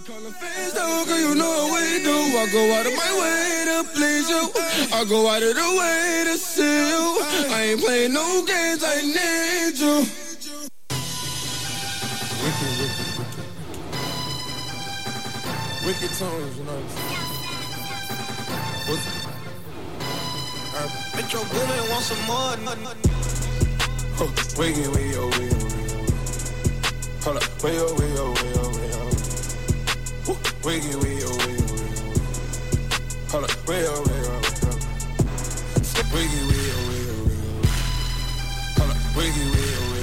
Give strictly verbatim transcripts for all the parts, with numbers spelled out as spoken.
Calling fans though, cause you know what we do. I go out of my way to please you. I go out of the way to see you. I ain't playing no games, I need you. Wicked, wicked, wicked. Wicked tones, you know. What's it? Metro Boomin want some more. Huh, wiggy, wiggy, oh, wiggy, wiggy. Hold up, way, oh, way, oh, way, oh, way, oh. Wiggy, wiggy, oh, wiggy, wiggy. Hold up, way, oh, way, oh, way, oh. Wiggy, wiggy, oh, wiggy, wiggy. Hold up, wiggy, wiggy, oh, wiggy, wiggy.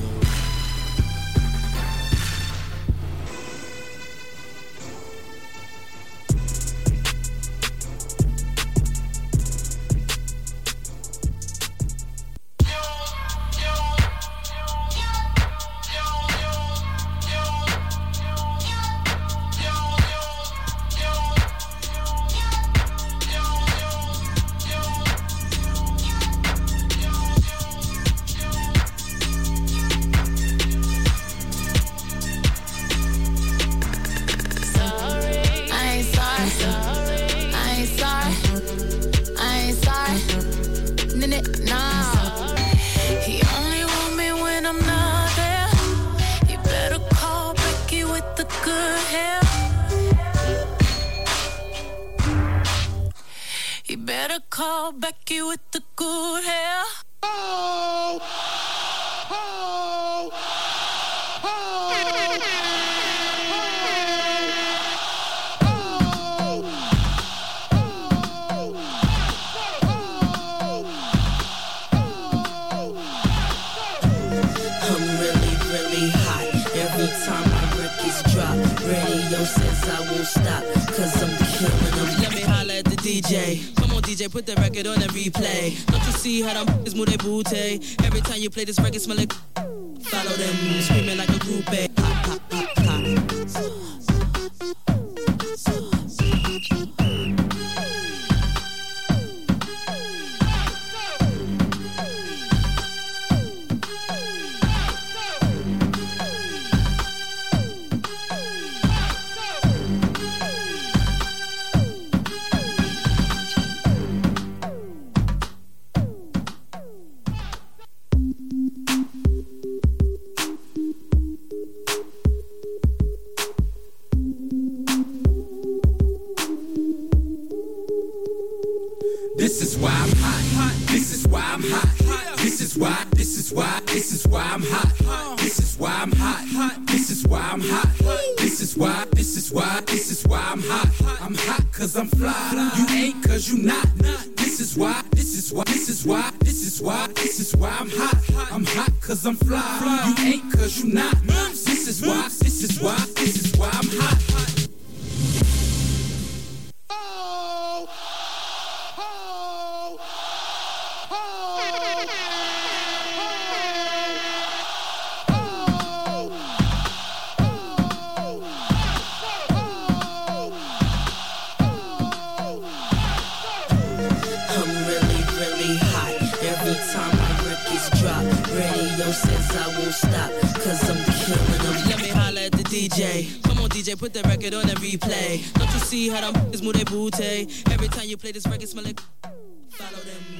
Call Becky with the good hair. Oh, oh, oh, I'm really, really hot. Every time my records drop, radio says I won't stop, cause I'm killing them. Let me holler at the D J. D J, put the record on and replay. Don't you see how them f***ers move their booty? Every time you play this record, smell like follow them, screaming like a groupie. Hot, hot, hot, hot. This is why I'm hot. This is why I'm hot. This is why, this is why, this is why I'm hot. This is why I'm hot. This is why I'm hot. This is why, this is why, this is why I'm hot. I'm hot cause I'm fly. You ain't cause you not. This is why, this is why, this is why, this is why, this is why I'm hot. I'm hot cause I'm fly. You ain't cause you not. This is why, this is why, this is why I'm hot. Says I won't stop, cause I'm killing them. Let me holler at the D J. Come on, D J, put the record on and replay. Don't you see how them f***ers move their booty? Every time you play this record, smell like follow them.